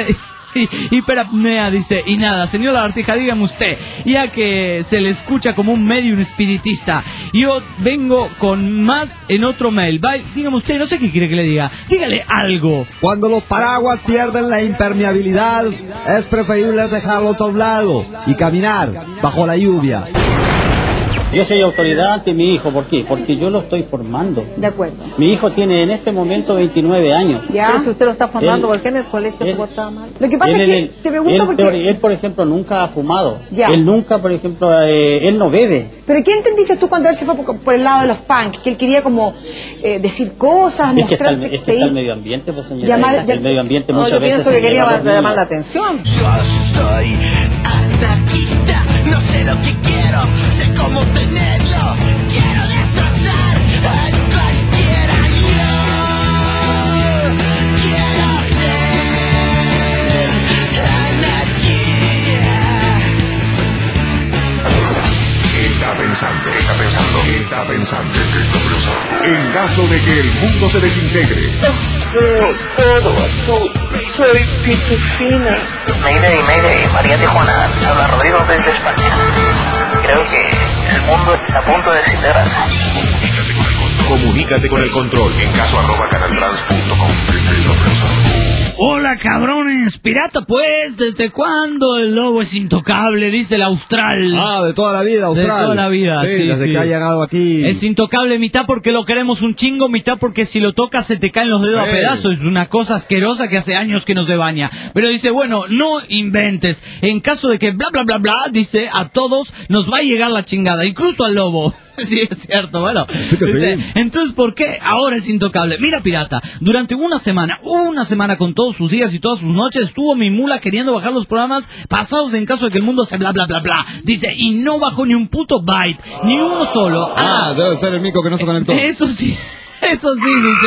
hiperapnea, dice. Y nada, señor Lagartija, dígame usted, ya que se le escucha como un medium espiritista, yo vengo con más en otro mail. Dígame usted, no sé qué quiere que le diga. Dígale algo. Cuando los paraguas pierden la impermeabilidad, es preferible dejarlos a un lado y caminar bajo la lluvia. Yo soy autoridad ante mi hijo, ¿por qué? Porque yo lo estoy formando. De acuerdo. Mi hijo tiene en este momento 29 años. Ya. Pero si usted lo está formando, Él- ¿por qué en el colegio se él- portaba mal? Lo que pasa es que te pregunto porque... Él, por ejemplo, nunca ha fumado. Ya. Él nunca, por ejemplo, él no bebe. ¿Pero qué entendiste tú cuando él se fue por el lado de los punk? Que él quería como decir cosas, Es que está mostrarte... el, es que está el medio ambiente, pues señora. Llamar- El medio ambiente No, muchas yo veces... pienso que se quería lleva a los niños. llamar la atención. Soy anarquista, no sé lo que quiero, sé cómo tenerlo. Quiero destrozar a cualquiera. Yo quiero ser anarquía. Está pensando. En caso de que el mundo se desintegre, Soy Pitufina. Mayday, María Tijuana, habla Rodrigo desde España. Creo que el mundo está a punto de desintegrarse. comunícate con el control en caso@canaltrans.com. Hola cabrones, pirata pues, ¿desde cuándo el lobo es intocable? Dice el austral. De toda la vida, Austral. De toda la vida, sí, desde sí. que ha llegado aquí. Es intocable, mitad porque lo queremos un chingo, mitad porque si lo tocas se te caen los dedos a Sí. pedazos. Es una cosa asquerosa que hace años que no se baña. Pero dice, bueno, no inventes. En caso de que bla bla bla bla, dice, a todos nos va a llegar la chingada, incluso al lobo. Sí, es cierto, bueno. Sí que Dice, sí. entonces, ¿por qué ahora es intocable? Mira, pirata, durante una semana con todos sus días y todas sus noches, estuvo mi mula queriendo bajar los programas pasados en caso de que el mundo se bla bla bla bla. Dice, y no bajó ni un puto byte, ni uno solo. Debe ser el mico que no se conectó. Eso sí, dice.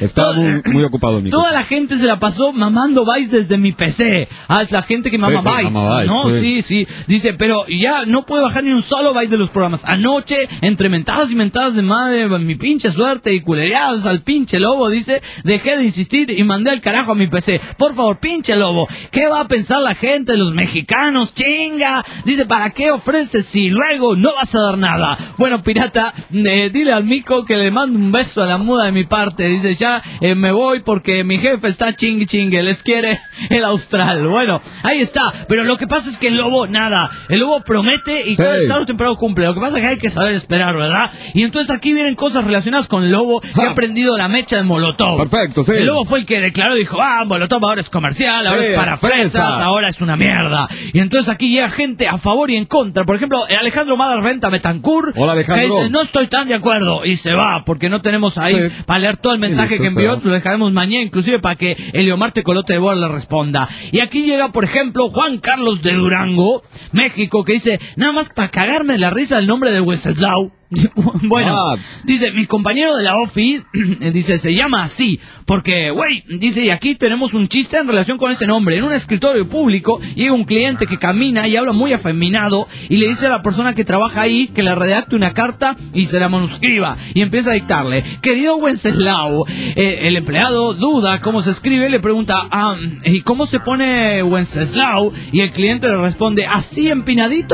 Estaba muy ocupado en mi Toda la gente se la pasó mamando Vice desde mi PC. Es la gente que mama Vice, ¿no? Sí. Dice, pero ya no puede bajar ni un solo Vice de los programas. Anoche, entre mentadas y mentadas de madre, mi pinche suerte y culereadas al pinche Lobo, dice, dejé de insistir y mandé al carajo a mi PC. Por favor, pinche Lobo, ¿qué va a pensar la gente, los mexicanos? Chinga. Dice, ¿para qué ofreces si luego no vas a dar nada? Bueno, pirata, dile al mico que le mando un beso a la muda de mi parte. Dice, ya me voy porque mi jefe está chingue, les quiere el austral. Bueno, ahí está. Pero lo que pasa es que el Lobo, nada. El Lobo promete y tarde o temprano cumple. Lo que pasa es que hay que saber esperar, ¿verdad? Y entonces aquí vienen cosas relacionadas con el Lobo que ha prendido la mecha de Molotov. Perfecto, sí. El Lobo fue el que declaró, dijo, Molotov ahora es comercial, ahora es para fresas, ahora es una mierda. Y entonces aquí llega gente a favor y en contra. Por ejemplo, Alejandro Madar Venta Betancourt. Hola, Alejandro. Dice, no estoy tan de acuerdo. Y se va, porque no tenemos ahí para leer todo el mensaje que envió. Lo dejaremos mañana, inclusive para que Eliomar Tecolote de Bora le responda. Y aquí llega, por ejemplo, Juan Carlos de Durango, México, que dice, nada más para cagarme la risa el nombre de Wenceslao. Bueno, dice, mi compañero de la OFI, dice, se llama así, porque, dice, y aquí tenemos un chiste en relación con ese nombre. En un escritorio público llega un cliente que camina y habla muy afeminado y le dice a la persona que trabaja ahí que le redacte una carta y se la manuscriba y empieza a dictarle, querido Wenceslao, el empleado duda cómo se escribe, le pregunta, ¿y cómo se pone Wenceslao? Y el cliente le responde, así empinadito.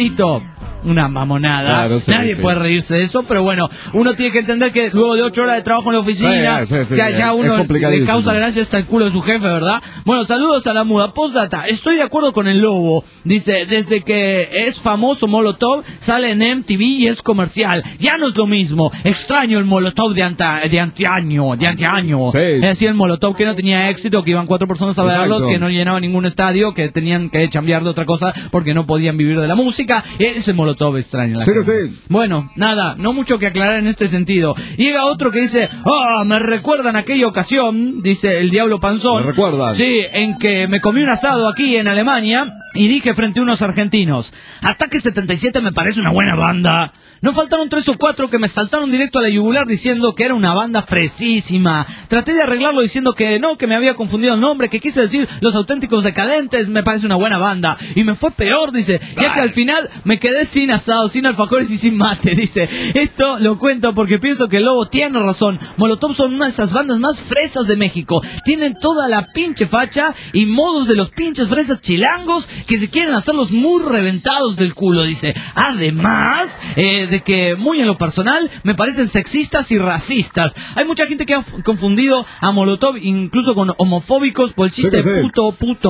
Una mamonada. Claro, nadie puede reírse de eso, pero bueno, uno tiene que entender que luego de 8 horas de trabajo en la oficina, ya uno le causa gracia hasta el culo de su jefe, ¿verdad? Bueno, saludos a la muda. Postdata, estoy de acuerdo con el Lobo. Dice, desde que es famoso Molotov, sale en MTV y es comercial. Ya no es lo mismo. Extraño el Molotov de antaño. Es decir, el Molotov que no tenía éxito, que iban 4 personas a verlos, que no llenaban ningún estadio, que tenían que chambear de otra cosa porque no podían vivir de la música. Ese Molotov extraño. Bueno, nada, no mucho que aclarar en este sentido. Llega otro que dice, me recuerdan aquella ocasión, dice el Diablo Panzón. ¿Me recuerdan? Sí, en que me comí un asado aquí en Alemania y dije frente a unos argentinos, Ataque 77 me parece una buena banda. No faltaron 3 o 4 que me saltaron directo a la yugular diciendo que era una banda fresísima. Traté de arreglarlo diciendo que no, que me había confundido el nombre, que quise decir Los Auténticos Decadentes, me parece una buena banda. Y me fue peor, dice, ya que al final me quedé sin asado, sin alfajores y sin mate, dice. Esto lo cuento porque pienso que el Lobo tiene razón. Molotov son una de esas bandas más fresas de México. Tienen toda la pinche facha y modos de los pinches fresas chilangos que se quieren hacerlos muy reventados del culo, dice. Además, de que muy en lo personal me parecen sexistas y racistas. Hay mucha gente que ha confundido a Molotov incluso con homofóbicos por el chiste puto.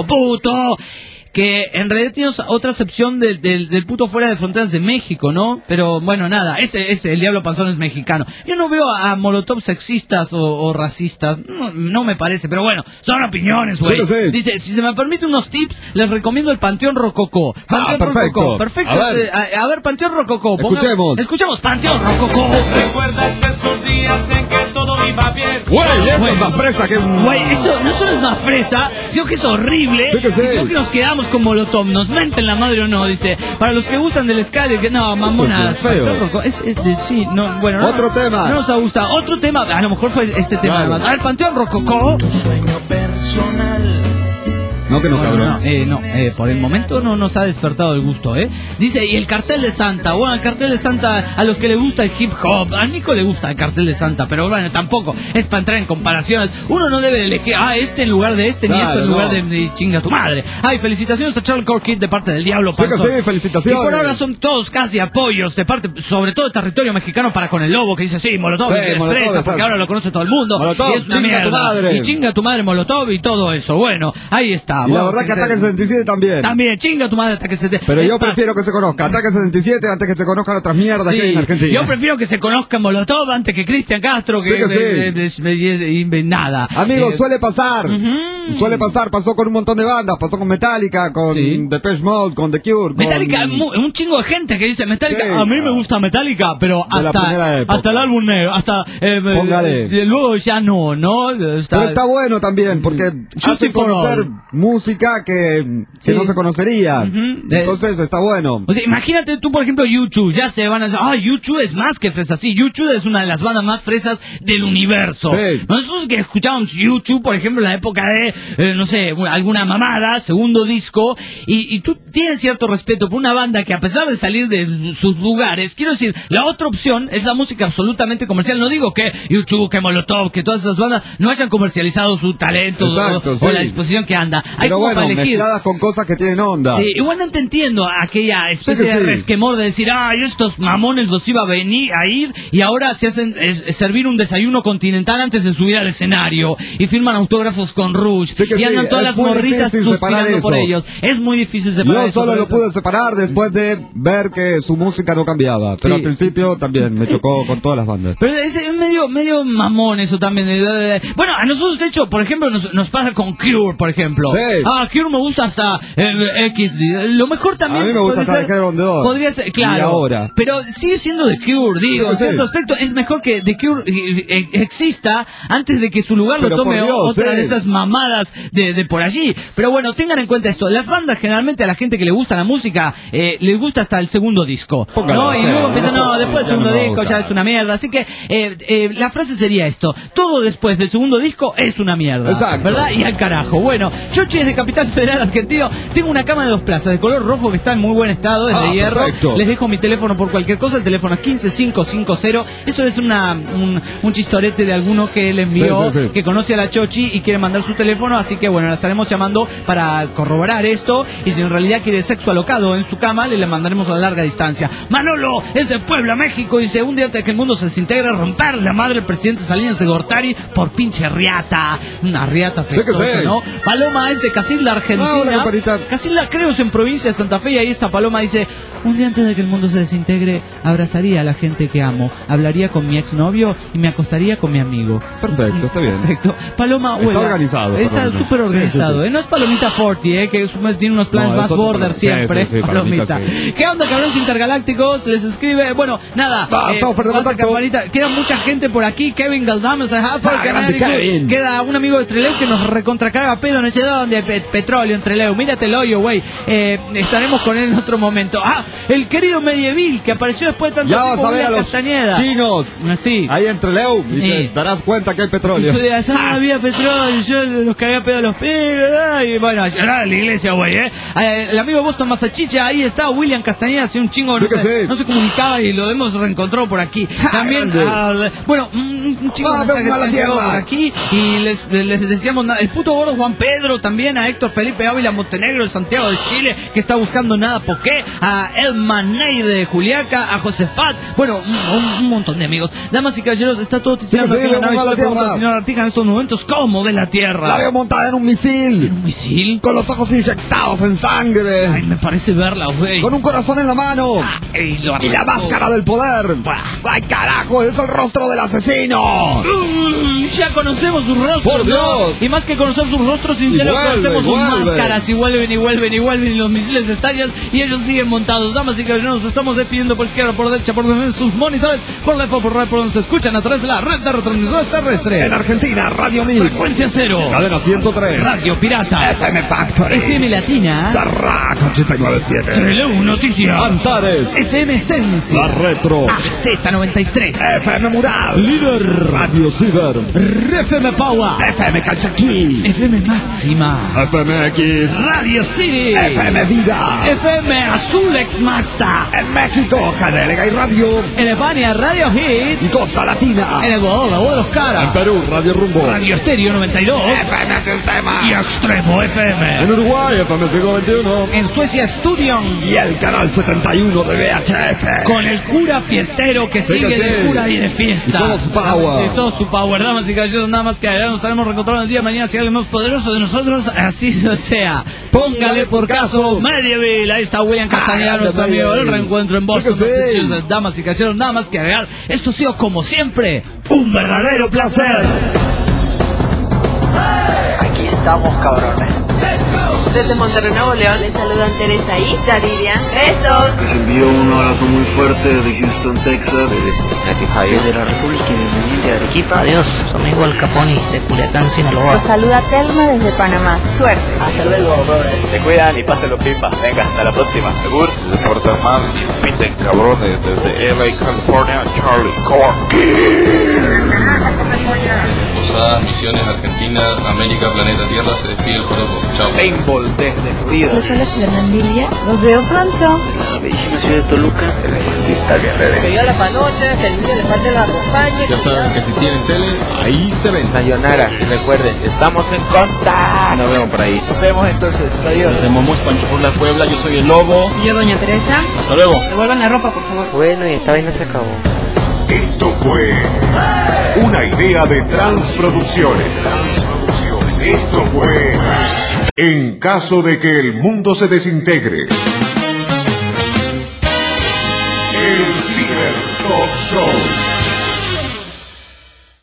Que en realidad tiene otra acepción del puto fuera de fronteras de México, ¿no? Pero bueno, nada, ese el Diablo Panzón es mexicano. Yo no veo a Molotov sexistas o racistas, no me parece, pero bueno, son opiniones, güey. Dice, si se me permite unos tips, les recomiendo el Panteón Rococó. Perfecto. A ver, Panteón Rococó. Escuchemos Panteón Rococó. ¿Recuerdas esos días en que todo iba bien? Güey, eso es más fresa que... Güey, eso no solo es más fresa, sino que es horrible. Sino que nos quedamos con Molotov, nos menten la madre o no, dice. Para los que gustan del ska, que no, mamonas. Otro tema. No nos ha gustado. Otro tema, a lo mejor fue este tema. Además. A ver, Panteón Rococó. Tu sueño personal. No, que no, cabrón. Por el momento no nos ha despertado el gusto, Dice, y el Cartel de Santa. Bueno, el Cartel de Santa, a los que le gusta el hip hop, a Nico le gusta el Cartel de Santa, pero bueno, tampoco es para entrar en comparaciones. Uno no debe elegir, este en lugar de este, ni esto en lugar de chinga tu madre. Felicitaciones a Charles Corkid de parte del Diablo Panzón. Sí, felicitaciones. Y por ahora son todos casi apoyos de parte, sobre todo de territorio mexicano, para con el Lobo, que dice, Molotov es fresa, porque ahora lo conoce todo el mundo. Molotov, y es una mierda. Y chinga tu madre Molotov y todo eso. Bueno, ahí está. Y la verdad que Ataque 77 también. También, chinga tu madre Ataque 77. Pero yo prefiero que se conozca Ataque 77 antes que se conozcan otras mierdas que hay en Argentina. Yo prefiero que se conozca Molotov antes que Cristian Castro, nada. Amigos, suele pasar. Pasó con un montón de bandas, pasó con Metallica, con Depeche Mode, con The Cure. Metallica, un chingo de gente que dice Metallica. A mí me gusta Metallica, pero hasta el álbum negro, luego ya no. Pero está bueno también, porque hace conocer música que Sí. no se conocería. Entonces está bueno. O sea, imagínate tú, por ejemplo, YouTube. Ya se van a decir, YouTube es más que fresa. Sí, YouTube es una de las bandas más fresas del universo. Sí. Nosotros que escuchábamos YouTube, por ejemplo, en la época de, no sé, alguna mamada, segundo disco, y tú tienes cierto respeto por una banda que a pesar de salir de sus lugares, quiero decir, la otra opción es la música absolutamente comercial. No digo que YouTube, que Molotov, que todas esas bandas no hayan comercializado su talento. Exacto, o sí. la disposición que anda. Hay Pero como bueno, para elegir. mezcladas con cosas que tienen onda. Sí, igualmente entiendo aquella especie Sí que de sí. resquemor de decir, estos mamones los iba a ir y ahora se hacen servir un desayuno continental antes de subir al escenario y firman autógrafos con Rush Sí que y andan sí, todas es las muy morritas difícil separar suspirando por eso. ellos. Es muy difícil separar Yo eso, solo por lo eso. pude separar después de ver que su música no cambiaba. Pero Sí. al principio también me chocó con todas las bandas. Pero es medio mamón eso también. Bueno, a nosotros, de hecho, por ejemplo, nos pasa con Cure, por ejemplo. Sí. Cure me gusta hasta X. Lo mejor también A mí me gusta podría hasta The Head on the Door. podría ser, claro. Y ahora. Pero sigue siendo The Cure, digo. En Sí. cierto aspecto, es mejor que The Cure exista antes de que su lugar Pero lo tome por Dios, otra sí. de esas mamadas de por allí. Pero bueno, tengan en cuenta esto. Las bandas, generalmente, a la gente que le gusta la música, les gusta hasta el segundo disco. Póngalo, ¿no? Y sí. luego empiezan, después del Ya segundo no me disco gusta. ya es una mierda. Así que la frase sería esto: todo después del segundo disco es una mierda. Exacto. ¿Verdad? Y al carajo. Bueno, Chochi es de Capital Federal Argentino. Tengo una cama de 2 plazas de color rojo que está en muy buen estado, es de hierro. Perfecto. Les dejo mi teléfono por cualquier cosa. El teléfono es 15550. Esto es un chistorete de alguno que le envió, Sí. que conoce a la Chochi y quiere mandar su teléfono. Así que bueno, la estaremos llamando para corroborar esto. Y si en realidad quiere sexo alocado en su cama, le mandaremos a larga distancia. Manolo es de Puebla, México. Dice: un día antes de que el mundo se desintegre, romper la madre del presidente Salinas de Gortari por pinche riata. Una riata Sí que festosa, sí. ¿no? Paloma es de Casilda, Argentina. Hola, compadrita. Casilda, creo, es en provincia de Santa Fe. Y ahí está Paloma. Dice: un día antes de que el mundo se desintegre, abrazaría a la gente que amo, hablaría con mi exnovio y me acostaría con mi amigo. Perfecto, está bien. Perfecto. Paloma, Está huela. organizado, Está Palomita. súper organizado. Sí, sí. No es Palomita Forti, que tiene unos planes No, más es otro border Palomita. siempre. Sí, Palomita, sí. ¿Qué onda, cabrones intergalácticos? Les escribe. Bueno, nada. Estamos perdiendo pasa, contacto. campanita. Queda mucha gente por aquí. Kevin Galdames de Halford, grande Kevin. Queda un amigo de Trelew que nos recontracarga pedo. No sé dónde. Petróleo en Trelew. Mírate el hoyo, güey. Estaremos con él en otro momento. El querido Medievil, que apareció después de tanto Ya vas tiempo. a ver a William los Castañeda. chinos Sí. ahí entre Leu y te Sí. darás cuenta que hay Y petróleo. tú dirás, había petróleo, yo los cagué a pedo a los pibes, y bueno, a llorar a la iglesia, güey, el amigo Boston Masachicha, ahí está, William Castañeda, hace un chingo, Sí que sí. no se comunicaba y lo hemos reencontrado por aquí. También, grande. bueno, un chingo de Ah, mensajes venga, la que han llegado tierra. por aquí y les decíamos nada. El puto gordo Juan Pedro, también a Héctor Felipe Ávila Montenegro de Santiago de Chile, que está buscando nada poqué, a El Maney de Juliaca, a Josefat, bueno, un montón de amigos. Damas y caballeros, está todo titulado Sí, aquí en la nave. venga, Yo la le pregunto al tierra. señor Artija en estos momentos, ¿cómo ve la Tierra? La veo montada en un misil, ¿Un misil? con los ojos inyectados en Ay, sangre, me parece verla, güey. con un corazón en la mano Ey, lo y la arrancó. máscara del poder. ¡Ay, carajo! ¡Es el rostro del asesino! Ya conocemos sus rostros, Por ¿no? Dios. Y más que conocer sus rostros sinceros, Y vuelve, conocemos sus vuelve. máscaras y vuelven y vuelven y vuelven y los misiles estallan y ellos siguen montados. Damas y caballeros, nos estamos despidiendo por izquierda, por derecha, por donde ven sus monitores, por la F, por red, por donde se escuchan a través de la red de retransmisores terrestres. En Argentina, Radio Mix, Frecuencia cero. cadena 103, Radio Pirata. FM Factory, FM Latina. La Rack 897, Trelew Noticias. Antares, FM Sense. La Retro, AZ93. FM Mural, Líder, Radio Ciber, FM Power. FM Calchaquí, FM Máxima. FMX, Radio City. FM Vida, FM Azul Ex Maxta. en México, Jadelega y Radio, En España, Radio Hit. y Costa Latina, En Ecuador, La Voz de los en Caras. Perú, Radio Rumbo, Radio Estéreo 92. FM Sistema, Y Extremo FM. en Uruguay, FM Siglo 21, En Suecia, Studion. y el canal 71 de VHF. Con el cura fiestero que Sí, sigue que de sí. cura y de fiesta. Y todo su power. Y todo su power, damas y caballeros, nada más que agregar. Nos estaremos reencontrando el día de mañana si alguien más poderoso de nosotros, así sea. Póngale por caso Medieval. Ahí está William Castañeda, Ah, nuestro amigo del Medieval. reencuentro en Sí Boston, que sí. Massachusetts. Damas y caballeros, nada más que agregar. Esto ha sido, como siempre, un verdadero placer. Aquí estamos, cabrones. Let's go. Desde Monterrey, Nuevo León, les saludan Teresa y Yaridia. ¡Besos! Les envío un abrazo muy fuerte desde Houston, Texas. Desde Cincinnati, Ohio. Desde la República Independiente de Arequipa. Adiós, su amigo El Caponi de Culiacán, Sinaloa. Los saluda Telma desde Panamá. Suerte. Hasta luego, brothers. Se cuidan y pásenlo pipa. Venga, hasta la próxima. Segur. Desde Puerto Armado y piten cabrones. Desde LA, California, Charlie Corky. Posadas, Misiones, Argentina, América, Planeta Tierra, se despide el Joropo. Chao. Paintball desde Florida. Les habla Fernandilla. Los veo pronto. La bellísima ciudad de Toluca. El artista guerrero. Que Dios la panoche, que el niño les parte la acompañe. Ya saben que si tienen tele, ahí se ven. Sayonara, y recuerden, estamos en contacto. Nos vemos por ahí. Nos vemos entonces. Adiós. Desde Momos, Pancho por la Puebla, yo soy el Lobo. Y yo, doña Teresa. Hasta luego. Devuelvan la ropa, por favor. Bueno, y esta vez no se acabó. Esto fue una idea de Transproducciones. Esto fue En caso de que el mundo se desintegre. El Ciber Talk Show.